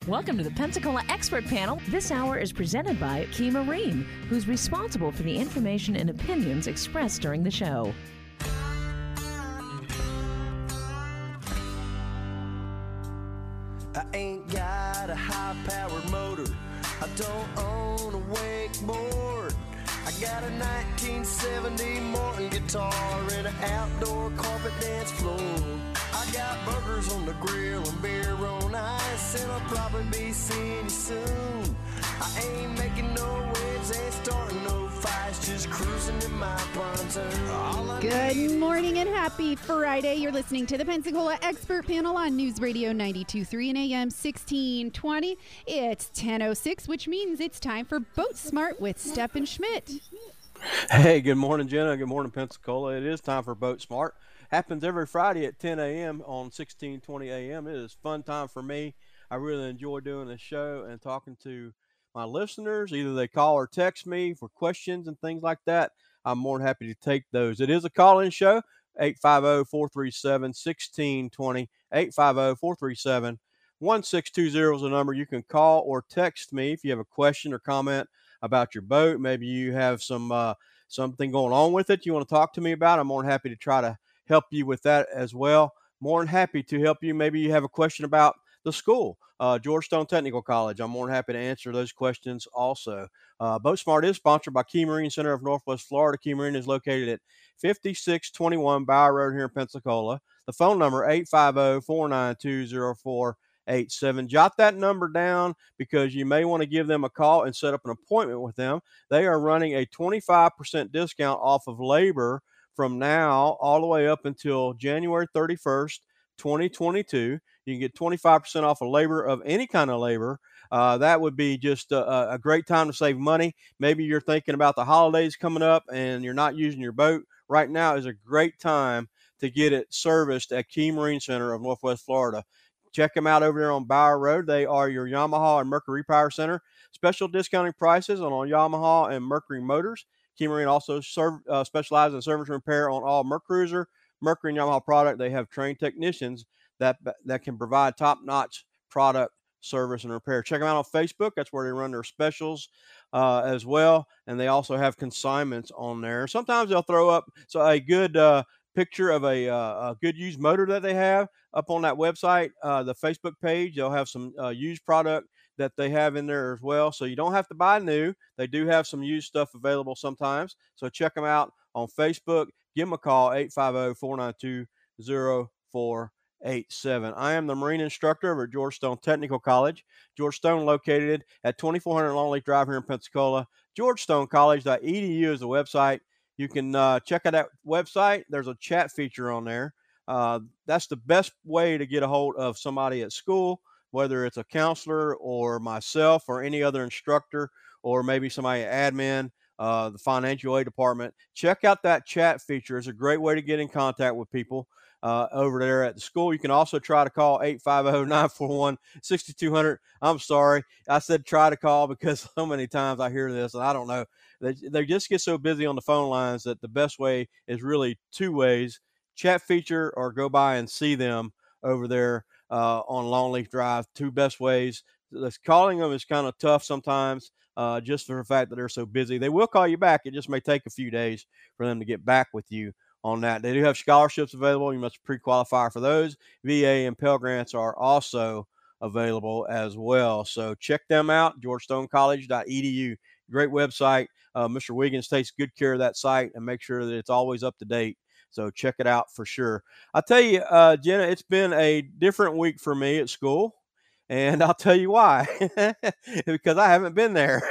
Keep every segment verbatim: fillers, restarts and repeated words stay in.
Welcome to the Pensacola Expert Panel. This hour is presented by Key Marine, who's responsible for the information and opinions expressed during the show. I ain't got a high-powered motor. I don't own a wakeboard. I got a nineteen seventy Morton guitar and an outdoor carpet dance floor. I got burgers on the grill and beer on ice, and I'll probably be seeing you soon. I ain't making no waves, ain't starting no fights, just cruising in my pontoon. Good morning and happy Friday. You're listening to the Pensacola Expert Panel on News Radio ninety-two point three and A M sixteen twenty. It's ten oh six, which means it's time for Boat Smart with Stephen Schmidt. Hey, good morning, Jenna. Good morning, Pensacola. It is time for Boat Smart. Happens every Friday at ten a.m. on sixteen twenty A M. It is fun time for me. I really enjoy doing this show and talking to my listeners. Either they call or text me for questions and things like that. I'm more than happy to take those. It is a call-in show. eight five zero, four three seven, one six two zero. eight five zero, four three seven, one six two zero is the number. You can call or text me if you have a question or comment about your boat. Maybe you have some uh, something going on with it you want to talk to me about. I'm more than happy to try to help you with that as well. More than happy to help you. Maybe you have a question about the school, uh, Georgetown Technical College. I'm more than happy to answer those questions also. Uh, Boat Smart is sponsored by Key Marine Center of Northwest Florida. Key Marine is located at fifty-six twenty-one Bower Road here in Pensacola. The phone number, eight five zero, four nine two, zero four eight seven. Jot that number down because you may want to give them a call and set up an appointment with them. They are running a twenty-five percent discount off of labor from now all the way up until January thirty-first, twenty twenty-two. You can get twenty-five percent off of labor of any kind of labor. Uh, that would be just a, a great time to save money. Maybe you're thinking about the holidays coming up and you're not using your boat. Right now is a great time to get it serviced at Key Marine Center of Northwest Florida. Check them out over there on Bower Road. They are your Yamaha and Mercury Repower Center. Special discounting prices on all Yamaha and Mercury motors. Key Marine also serve, uh, specializes in service and repair on all Mercruiser, Mercury, and Yamaha product. They have trained technicians that that can provide top-notch product service and repair. Check them out on Facebook. That's where they run their specials uh, as well. And they also have consignments on there. Sometimes they'll throw up so a good uh, picture of a, uh, a good used motor that they have up on that website, uh, the Facebook page. They'll have some uh, used product that they have in there as well. So you don't have to buy new. They do have some used stuff available sometimes. So check them out on Facebook. Give them a call, eight five zero, four nine two, zero four eight seven. I am the marine instructor over at Georgetown Technical College. Georgetown located at twenty-four hundred Longleaf Drive here in Pensacola. georgetown college dot e d u is the website. You can uh, check out that website. There's a chat feature on there. Uh, that's the best way to get a hold of somebody at school, whether it's a counselor or myself or any other instructor or maybe somebody at admin, uh, the financial aid department. Check out that chat feature. It's a great way to get in contact with people uh, over there at the school. You can also try to call eight five zero, nine four one, six two zero zero. I'm sorry. I said try to call because so many times I hear this and I don't know. They, they just get so busy on the phone lines that the best way is really two ways: chat feature or go by and see them over there uh, on Longleaf Drive. Two best ways. This calling them is kind of tough sometimes uh, just for the fact that they're so busy. They will call you back. It just may take a few days for them to get back with you on that. They do have scholarships available. You must pre-qualify for those. V A and Pell Grants are also available as well. So check them out, georgetown college dot e d u. Great website. Uh, Mister Wiggins takes good care of that site and make sure that it's always up to date. So check it out for sure. I'll tell you, uh, Jenna, it's been a different week for me at school. And I'll tell you why, because I haven't been there.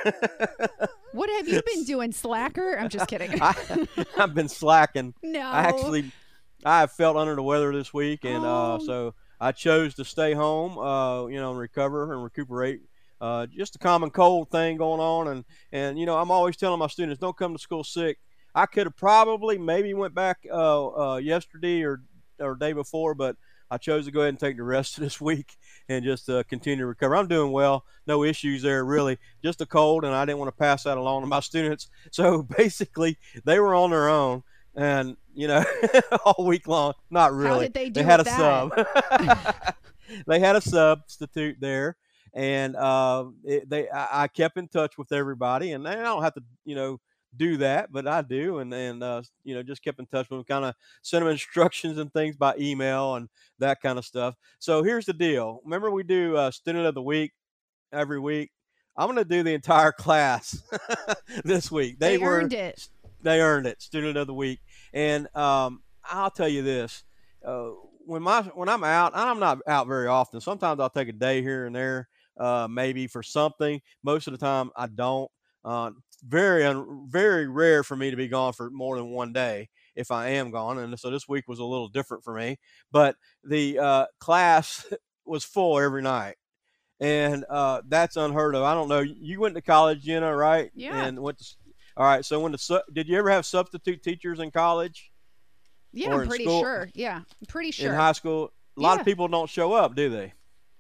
What have you been doing, slacker? I'm just kidding. I, I've been slacking. No. I actually, I have felt under the weather this week, and oh. uh, so I chose to stay home, uh, you know, and recover and recuperate. Uh, just a common cold thing going on, and and you know, I'm always telling my students, don't come to school sick. I could have probably maybe went back uh, uh, yesterday or or day before, but I chose to go ahead and take the rest of this week and just uh, continue to recover. I'm doing well. No issues there, really. Just a cold, and I didn't want to pass that along to my students. So basically, they were on their own, and, you know, all week long. Not really. How did they do They had a that? sub. They had a substitute there, and uh, it, they I, I kept in touch with everybody, and I don't have to you know do that, but I do, and and uh, you know just kept in touch with them, kind of sent them instructions and things by email and that kind of stuff. So here's the deal. Remember we do uh, student of the week every week. I'm going to do the entire class this week. They, They were earned it. they earned it, student of the week. And um, I'll tell you this: uh, when my when I'm out, and I'm not out very often. Sometimes I'll take a day here and there, uh, maybe for something. Most of the time, I don't. Uh, very un, very rare for me to be gone for more than one day if I am gone. And so this week was a little different for me. But the uh, class was full every night. And uh, that's unheard of. I don't know. You went to college, Jenna, right? Yeah. And went to. All right. So when the su- did you ever have substitute teachers in college? Yeah, Or I'm in pretty school? sure. Yeah, I'm pretty sure. In high school? A lot Yeah. of people don't show up, do they?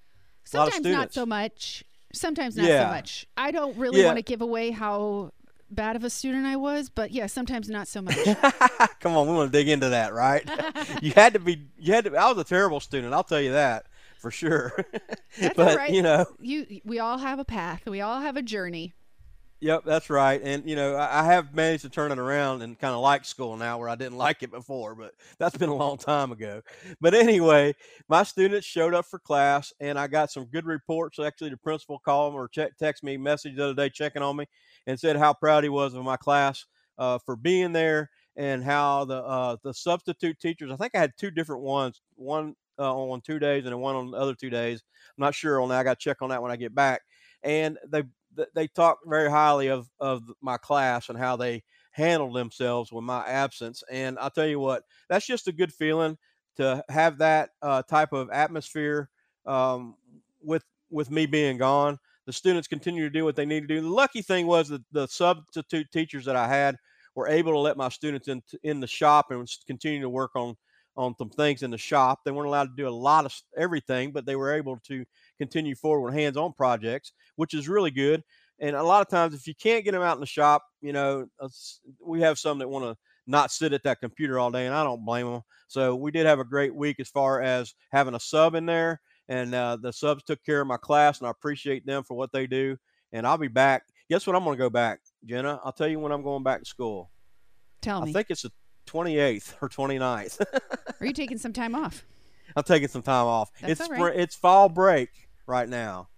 A lot of Sometimes not students. so much. Sometimes not Yeah. so much. I don't really Yeah. want to give away how bad of a student I was, but yeah, sometimes not so much. Come on, we want to dig into that, right? you had to be. You had to. I was a terrible student. I'll tell you that for sure. That's but all right. you know, You, we all have a path. We all have a journey. yep, that's right. And you know, I, I have managed to turn it around and kind of like school now, where I didn't like it before. But that's been a long time ago. But anyway, my students showed up for class, and I got some good reports. Actually, the principal called me or check, text me a message the other day checking on me, and said how proud he was of my class uh, for being there, and how the uh, the substitute teachers. I think I had two different ones. One uh, on two days, and then one on the other two days. I'm not sure on that. I got to check on that when I get back. And they th- they talked very highly of of my class and how they handled themselves with my absence. And I'll tell you what, that's just a good feeling to have that uh, type of atmosphere um, with with me being gone. The students continue to do what they need to do. The lucky thing was that the substitute teachers that I had were able to let my students in in the shop and continue to work on on some things in the shop. They weren't allowed to do a lot of everything, but they were able to continue forward with hands-on projects, which is really good. And a lot of times, if you can't get them out in the shop, you know, we have some that want to not sit at that computer all day, and I don't blame them. So we did have a great week as far as having a sub in there, and uh, the subs took care of my class, and I appreciate them for what they do. And I'll be back. Guess what? I'm going to go back, Jenna. I'll tell you when I'm going back to school. Tell I me. think it's the twenty-eighth or twenty-ninth. Are you taking some time off? I'm taking some time off. That's it's all right. spring, it's fall break right now.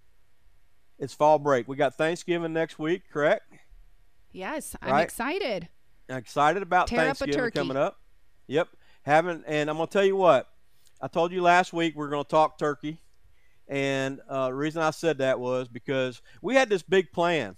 It's fall break. We got Thanksgiving next week, correct? Yes, I'm Right. excited. I'm excited about Tear up a Thanksgiving turkey. coming up. Yep. Having and I'm gonna tell you what. I told you last week we're gonna talk turkey, and uh, the reason I said that was because we had this big plan,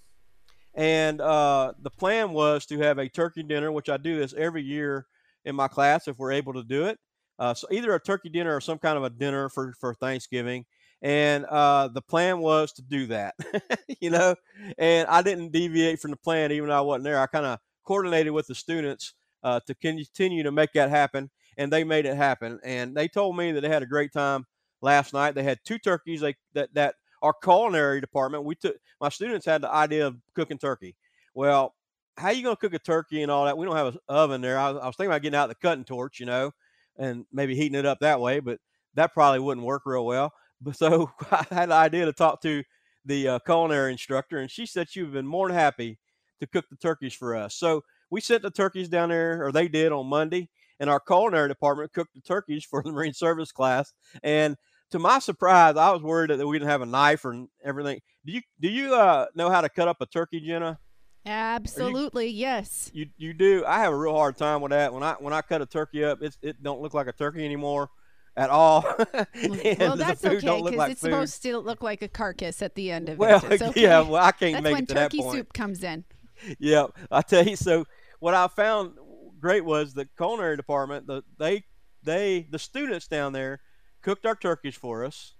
and uh, the plan was to have a turkey dinner, which I do this every year in my class if we're able to do it. Uh, so either a turkey dinner or some kind of a dinner for, for Thanksgiving. And uh, the plan was to do that, you know, and I didn't deviate from the plan, even though I wasn't there. I kind of coordinated with the students uh, to continue to make that happen, and they made it happen. And they told me that they had a great time last night. They had two turkeys they, that, that our culinary department, we took, my students had the idea of cooking turkey. Well, how you going to cook a turkey and all that? We don't have an oven there. I was, I was thinking about getting out the cutting torch, you know, and maybe heating it up that way, but that probably wouldn't work real well. But so I had the idea to talk to the uh, culinary instructor, and she said she would have been more than happy to cook the turkeys for us. So we sent the turkeys down there, or they did on Monday, and our culinary department cooked the turkeys for the Marine Service class. And to my surprise, I was worried that we didn't have a knife or everything. Do you do you uh, know how to cut up a turkey, Jenna? Absolutely, yes. You you do. I have a real hard time with that. When I when I cut a turkey up, it's, it don't look like a turkey anymore at all. And Well, the that's food okay don't look because like it's food. supposed to look like a carcass at the end of Well, it. It's okay. yeah, well, I can't That's make when it to that turkey point. soup comes in. Yeah, I tell you. So what I found great was the culinary department. The they they the students down there cooked our turkeys for us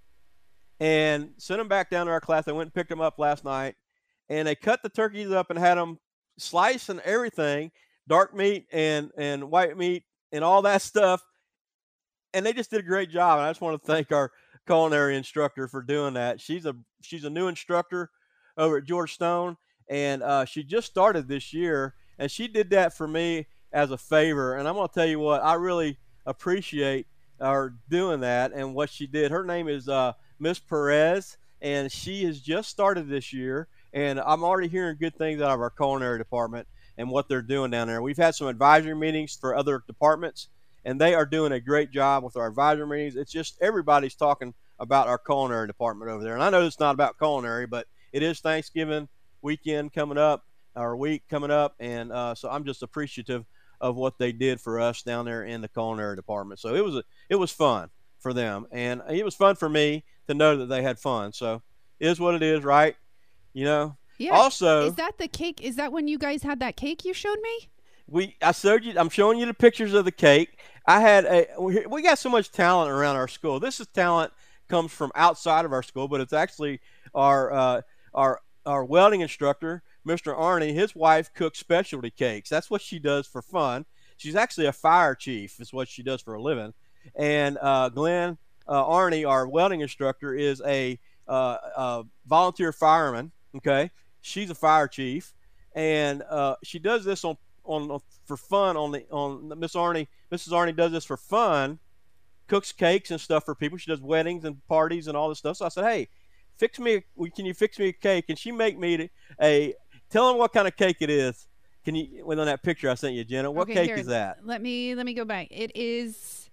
and sent them back down to our class. They went and picked them up last night, and they cut the turkeys up and had them sliced and everything, dark meat and and white meat and all that stuff. And they just did a great job. And I just want to thank our culinary instructor for doing that. She's a she's a new instructor over at George Stone, and uh, she just started this year. And she did that for me as a favor. And I'm going to tell you what, I really appreciate her doing that and what she did. Her name is uh, Miss Perez, and she has just started this year. And I'm already hearing good things out of our culinary department and what they're doing down there. We've had some advisory meetings for other departments, and they are doing a great job with our advisory meetings. It's just everybody's talking about our culinary department over there. And I know it's not about culinary, but it is Thanksgiving weekend coming up, our week coming up. And uh, so I'm just appreciative of what they did for us down there in the culinary department. So it was a, it was fun for them, and it was fun for me to know that they had fun. So it is what it is, right? You know. Yeah. Also, is that the cake? Is that when you guys had that cake you showed me? We I showed you. I'm showing you the pictures of the cake. I had a. We got so much talent around our school. This is talent comes from outside of our school, but it's actually our uh, our our welding instructor, Mister Arnie. His wife cooks specialty cakes. That's what she does for fun. She's actually a fire chief. Is what she does for a living. And uh, Glenn uh, Arnie, our welding instructor, is a, uh, a volunteer fireman. Okay, she's a fire chief, and uh, she does this on. On, on for fun on the on Miss Arnie Missus Arnie does this for fun, cooks cakes and stuff for people. She does weddings and parties and all this stuff. So I said, hey, fix me a, can you fix me a cake? And she make me a tell them what kind of cake it is. Can you within that picture I sent you, Jenna? What okay, cake here, is that? Let me let me go back. It is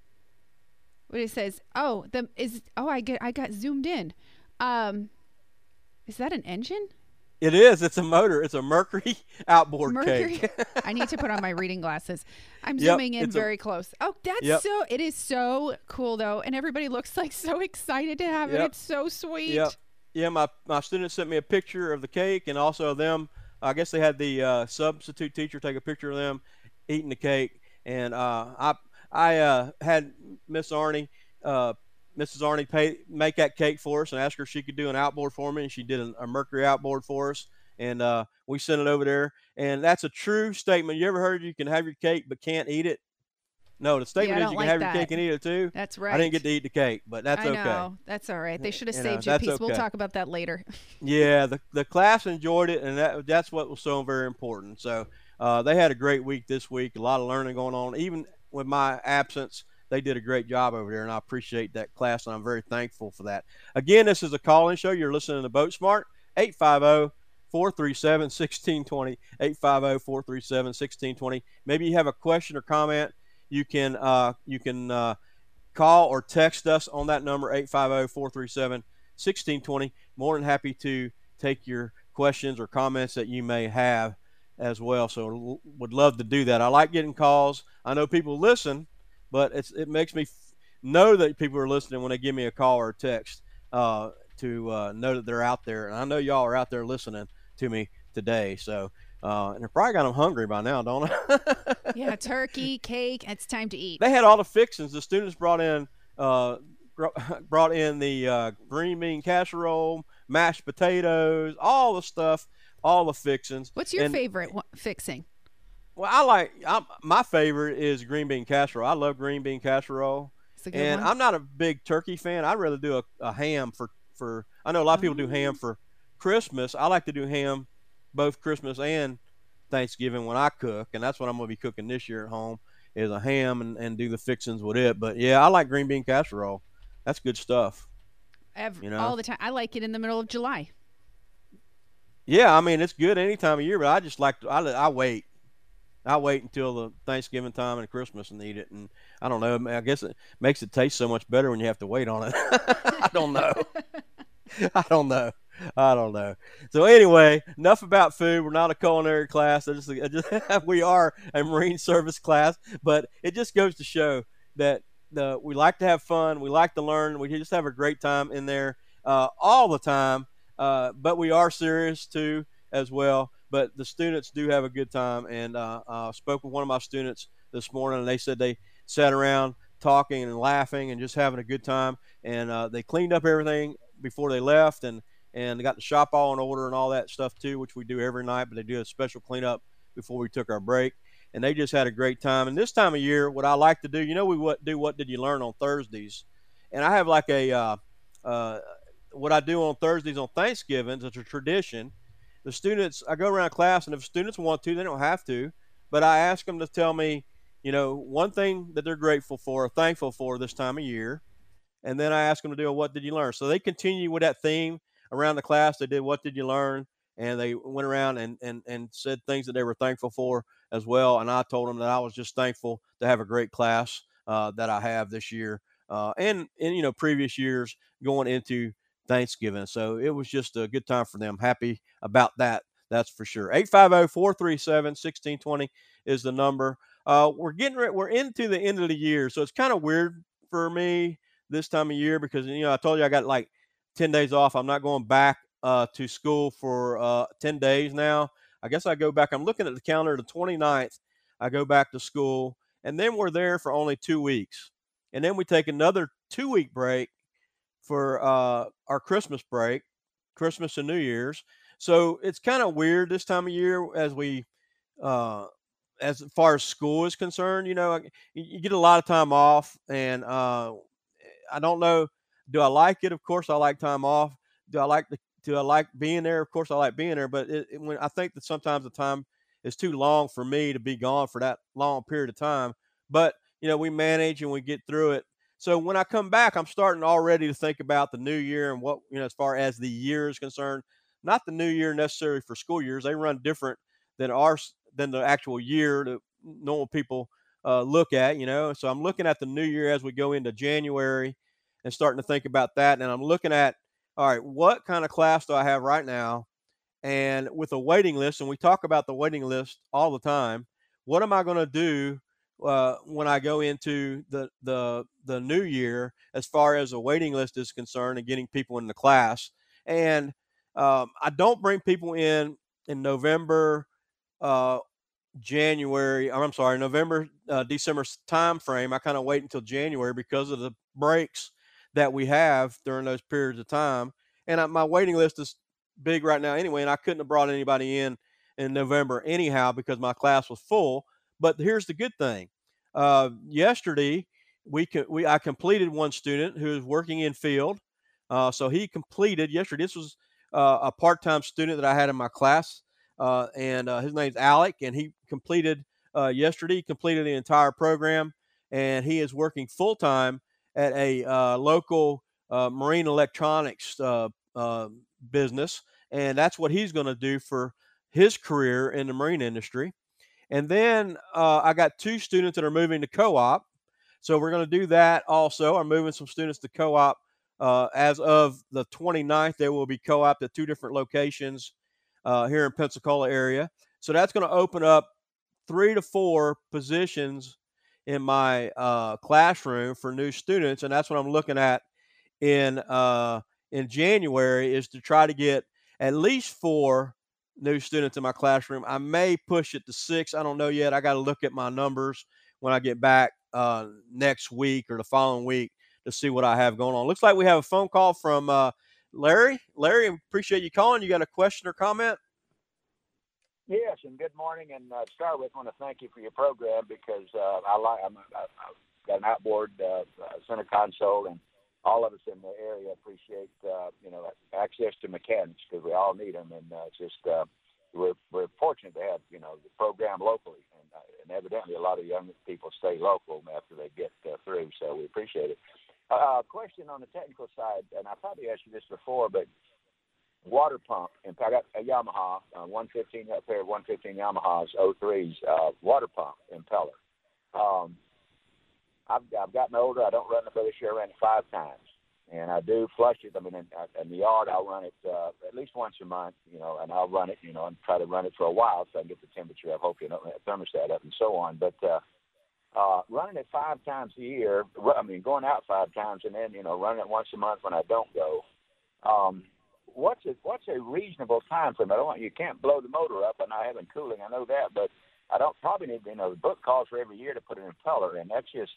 what it says. Oh, the is oh I get I got zoomed in. Um, is that an engine? It is. It's a motor. It's a Mercury outboard Mercury? cake. I need to put on my reading glasses. I'm Yep, zooming in it's a- very close. Oh, that's Yep. so, it is so cool though. And everybody looks like so excited to have it. Yep. It's so sweet. Yep. Yeah, my, my students sent me a picture of the cake, and also them. I guess they had the uh, substitute teacher take a picture of them eating the cake. And uh, I I uh, had Miss Arnie, uh, Missus Arnie pay, make that cake for us and ask her if she could do an outboard for me. And she did an, a Mercury outboard for us. And uh, we sent it over there. And that's a true statement. You ever heard you can have your cake but can't eat it? No, the statement Yeah, I is you don't can like have your that. cake and eat it too. That's right. I didn't get to eat the cake, but that's I okay. know. That's all right. They should have You know, saved you a that's piece. We'll okay. talk about that later. Yeah, the, the class enjoyed it, and that, that's what was so very important. So uh, they had a great week this week, a lot of learning going on. Even with my absence, they did a great job over there, and I appreciate that class, and I'm very thankful for that. Again, this is a call-in show. You're listening to Boat Smart, eight five zero, four three seven, one six two zero, eight five zero, four three seven, one six two zero. Maybe you have a question or comment. You can uh, you can uh, call or text us on that number, eight five zero, four three seven, one six two zero. More than happy to take your questions or comments that you may have as well. So would love to do that. I like getting calls. I know people listen, but it's, it makes me f- know that people are listening when they give me a call or a text uh, to uh, know that they're out there. And I know y'all are out there listening to me today. So, uh, and I probably got them hungry by now, don't I? Yeah, turkey, cake. It's time to eat. They had all the fixings. The students brought in uh, brought in the uh, green bean casserole, mashed potatoes, all the stuff, all the fixings. What's your And- favorite one, fixing? Well, I like I'm, my favorite is green bean casserole. I love green bean casserole, It's a good and one. I'm not a big turkey fan. I'd rather do a, a ham for for. I know a lot of people do ham for Christmas. I like to do ham both Christmas and Thanksgiving when I cook, and that's what I'm going to be cooking this year at home is a ham and, and do the fixings with it. But yeah, I like green bean casserole. That's good stuff. Every, you know. all the time. I like it in the middle of July. Yeah, I mean it's good any time of year, but I just like to, I I wait. I wait until the Thanksgiving time and Christmas and eat it, and I don't know. I guess it makes it taste so much better when you have to wait on it. I don't know. I don't know. I don't know. So anyway, enough about food. We're not a culinary class. I just, I just we are a marine service class, but it just goes to show that the we like to have fun. We like to learn. We just have a great time in there uh, all the time. Uh, but we are serious too as well. But the students do have a good time. And uh, uh, spoke with one of my students this morning, and they said they sat around talking and laughing and just having a good time. And uh, they cleaned up everything before they left, and and they got the shop all in order and all that stuff too, which we do every night. But they do a special cleanup before we took our break, and they just had a great time. And this time of year, what I like to do, you know, we what do what did you learn on Thursdays, and I have like a uh, uh, what I do on Thursdays on Thanksgiving. It's a tradition. The students, I go around class, and if students want to, they don't have to, but I ask them to tell me, you know, one thing that they're grateful for, or thankful for this time of year, and then I ask them to do a what did you learn. So they continue with that theme around the class. They did what did you learn, and they went around and and and said things that they were thankful for as well. And I told them that I was just thankful to have a great class uh, that I have this year, uh, and in you know previous years going into Thanksgiving. So it was just a good time for them. Happy about that. That's for sure. eight five zero, four three seven, one six two zero is the number. Uh, we're getting re- we're into the end of the year, so it's kind of weird for me this time of year because you know I told you I got like ten days off. I'm not going back uh, to school for uh, ten days now. I guess I go back. I'm looking at the calendar. The twenty-ninth, I go back to school, and then we're there for only two weeks, and then we take another two week break for uh, our Christmas break, Christmas and New Year's. So it's kind of weird this time of year as we, uh, as far as school is concerned. You know, you, you get a lot of time off, and uh, I don't know. Do I like it? Of course, I like time off. Do I like the? Do I like being there? Of course, I like being there. But it, it, when I think that sometimes the time is too long for me to be gone for that long period of time. But you know, we manage and we get through it. So when I come back, I'm starting already to think about the new year and what, you know, as far as the year is concerned, not the new year necessarily for school years. They run different than ours, than the actual year that normal people uh, look at, you know. So I'm looking at the new year as we go into January and starting to think about that. And I'm looking at, all right, what kind of class do I have right now? And with a waiting list, and we talk about the waiting list all the time, what am I going to do uh, when I go into the, the the new year as far as a waiting list is concerned and getting people in the class? And um, I don't bring people in in November, uh, January, or I'm sorry, November, uh, December time frame. I kind of wait until January because of the breaks that we have during those periods of time. And I, my waiting list is big right now anyway, and I couldn't have brought anybody in in November anyhow because my class was full. But here's the good thing. Uh, yesterday, we, co- we I completed one student who is working in field. Uh, so he completed yesterday. This was uh, a part-time student that I had in my class, uh, and uh, his name's Alec, and he completed uh, yesterday. He completed the entire program, and he is working full-time at a uh, local uh, marine electronics uh, uh, business, and that's what he's going to do for his career in the marine industry. And then uh, I got two students that are moving to co-op, so we're going to do that also. I'm moving some students to co-op uh, as of the twenty-ninth. They will be co-opted at two different locations uh, here in Pensacola area. So that's going to open up three to four positions in my uh, classroom for new students, and that's what I'm looking at in uh, in January is to try to get at least four new students in my classroom. I may push it to six. I don't know yet. I got to look at my numbers when I get back uh, next week or the following week to see what I have going on. Looks like we have a phone call from uh, Larry. Larry, appreciate you calling. You got a question or comment? Yes, and good morning. And uh, to start with, I want to thank you for your program because uh, I like I'm, I've got an outboard uh, center console, and all of us in the area appreciate uh, you know access to mechanics because we all need them, and uh, it's just uh, we're we're fortunate to have you know the program locally, and, uh, and evidently a lot of young people stay local after they get uh, through, so we appreciate it. Uh, question on the technical side, and I probably asked you this before, but water pump, and I got a Yamaha, uh, one fifteen, a pair of one fifteen Yamahas, oh threes, uh, water pump impeller. Um, I've, I've gotten older. I don't run it, but this year I ran it five times, and I do flush it. I mean, in, in the yard, I'll run it uh, at least once a month, you know, and I'll run it, you know, and try to run it for a while so I can get the temperature up, hopefully not the thermostat up and so on. But uh, uh, running it five times a year, I mean, going out five times and then, you know, running it once a month when I don't go, um, what's a, what's a reasonable time frame? I don't want, you can't blow the motor up and not having cooling. I know that, but I don't probably need, you know, the book calls for every year to put an impeller in. That's just,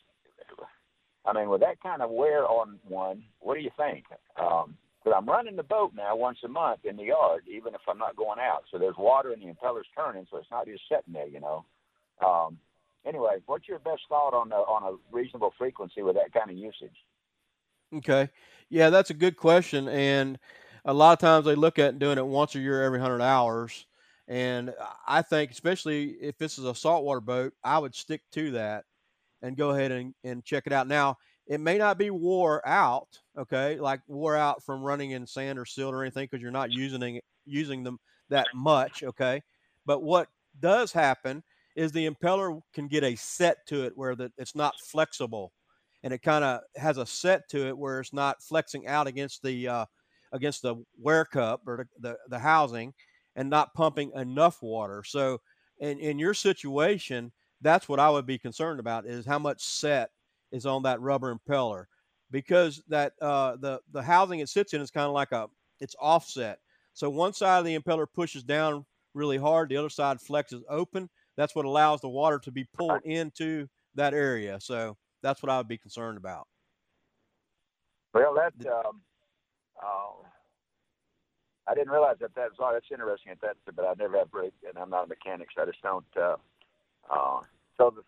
I mean, with that kind of wear on one, what do you think? Um, but I'm running the boat now once a month in the yard, even if I'm not going out. So there's water and the impeller's turning, so it's not just sitting there, you know. Um, anyway, what's your best thought on a, on a reasonable frequency with that kind of usage? Okay. Yeah, that's a good question. And a lot of times they look at doing it once a year, every one hundred hours. And I think, especially if this is a saltwater boat, I would stick to that and go ahead and, and check it out. Now, It may not be wore out, okay, like wore out from running in sand or silt or anything because you're not using using them that much, okay. But what does happen is the impeller can get a set to it where that it's not flexible, and it kind of has a set to it where it's not flexing out against the uh, against the wear cup or the, the, the housing and not pumping enough water. So in, in your situation, that's what I would be concerned about is how much set is on that rubber impeller, because that uh, the the housing it sits in is kind of like a it's offset. So one side of the impeller pushes down really hard, the other side flexes open. That's what allows the water to be pulled into that area. So that's what I would be concerned about. Well, that um, uh, I didn't realize that that's oh, that's interesting. At that, but I never have really, and I'm not a mechanic, so I just don't. Uh, uh, so the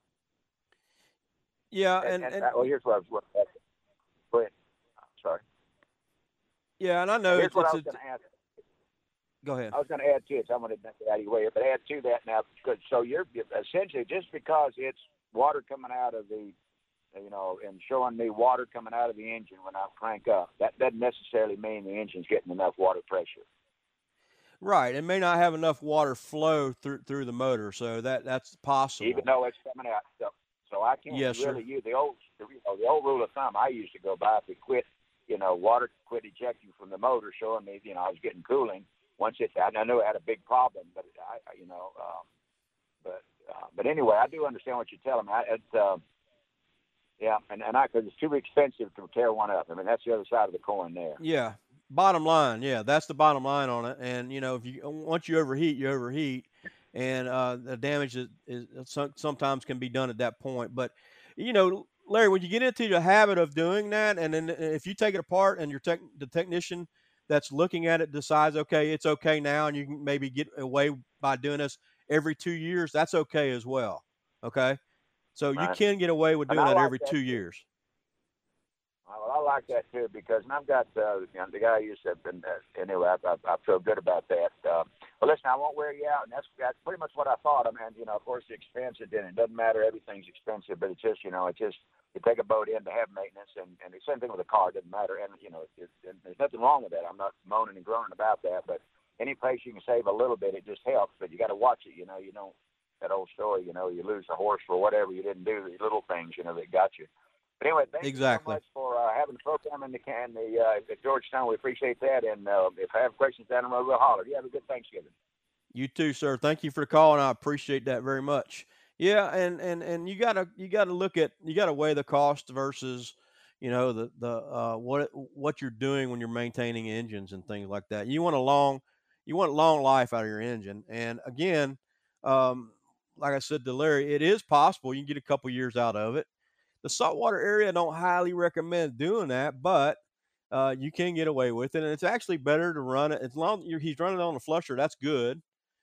Yeah, And, and, and, and uh, well, here's what I was going to ask. Go ahead. Sorry. yeah, and I know Here's it's, what I it's was a, going to ask. go ahead. I was going to add to it. So I'm going to get out of your way, but add to that now. Good. So you're essentially just because it's water coming out of the, you know, and showing me water coming out of the engine when I crank up, that doesn't necessarily mean the engine's getting enough water pressure. Right, it may not have enough water flow through through the motor, so that that's possible. Even though it's coming out. So, so I can't Yes, sir. really use the old, the, you know, the old rule of thumb I used to go by. If it quit, you know, water quit ejecting from the motor, showing me, you know, I was getting cooling. Once it, I knew I had a big problem, but I, I you know, um, but uh, but anyway, I do understand what you're telling me. I, it's, uh, yeah, and and I because it's too expensive to tear one up. I mean, that's the other side of the coin there. Yeah, bottom line, yeah, that's the bottom line on it. And you know, if you once you overheat, you overheat, and uh, the damage is, is some, sometimes can be done at that point. But you know, Larry, when you get into the habit of doing that, and then if you take it apart, and your tech, the technician that's looking at it decides, okay, it's okay now, and you can maybe get away by doing this every two years, that's okay as well. Okay, so you Right. can get away with And doing I that like every that two too. years. Well, I like that too because and I've got uh, you know, the guy you said, and uh, anyway, I, I, I feel good about that. Uh, well, listen, I won't wear you out, and that's, that's pretty much what I thought. I mean, you know, of course, the expense it didn't. It doesn't matter. Everything's expensive, but it's just, you know, it's just you take a boat in to have maintenance, and, and the same thing with a car. It doesn't matter, and you know, it, it, there's nothing wrong with that. I'm not moaning and groaning about that, but any place you can save a little bit, it just helps. But you got to watch it. You know, you don't that old story. You know, you lose the horse for whatever you didn't do. The little things, you know, that got you. But anyway, thank Exactly. you so much for uh, having the program in the can the uh, at Georgetown. We appreciate that. And uh, if I have questions down the road, we'll holler. You have a good Thanksgiving. You too, sir. Thank you for the call, and I appreciate that very much. Yeah, and and and you gotta you gotta look at you gotta weigh the cost versus, you know, the the uh, what what you're doing when you're maintaining engines and things like that. You want a long you want long life out of your engine, and again, um, like I said to Larry, it is possible you can get a couple years out of it. The saltwater area don't highly recommend doing that, but uh, you can get away with it, and it's actually better to run it as long as he's running on the flusher. That's good.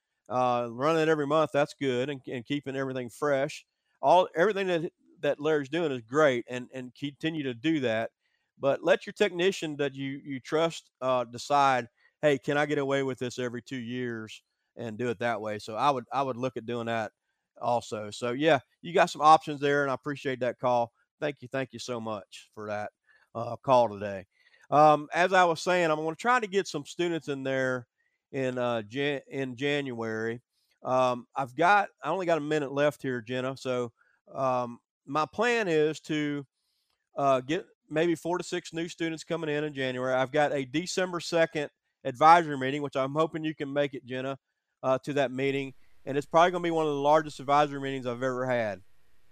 Uh, running it every month, that's good, and, and keeping everything fresh. All everything that that Larry's doing is great, and and continue to do that. But let your technician that you you trust uh, decide. Hey, can I get away with this every two years and do it that way? So I would I would look at doing that also. So yeah, you got some options there, and I appreciate that call. Thank you, thank you so much for that uh, call today. Um, as I was saying, I'm going to try to get some students in there in uh Jan- in January. Um, I've got I only got a minute left here, Jenna. So um, my plan is to uh, get maybe four to six new students coming in in January. I've got a December second advisory meeting, which I'm hoping you can make it, Jenna, uh, to that meeting. And it's probably going to be one of the largest advisory meetings I've ever had.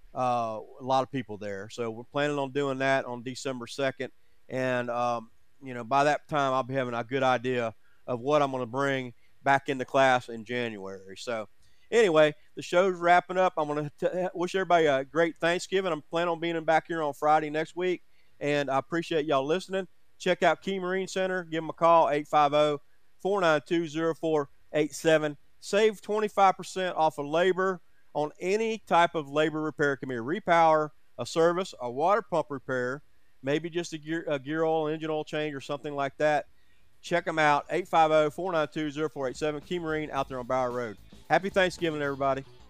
Uh, a lot of people there. So we're planning on doing that on December second. And, um, you know, by that time, I'll be having a good idea of what I'm going to bring back into class in January. So anyway, the show's wrapping up. I'm going to wish everybody a great Thanksgiving. I'm planning on being back here on Friday next week, and I appreciate y'all listening. Check out Key Marine Center. Give them a call, eight five zero, four nine two, zero four eight seven. Save twenty-five percent off of labor on any type of labor repair. It can be a repower, a service, a water pump repair, maybe just a gear, a gear oil, engine oil change, or something like that. Check them out, eight five zero, four nine two, zero four eight seven, Key Marine out there on Bower Road. Happy Thanksgiving, everybody.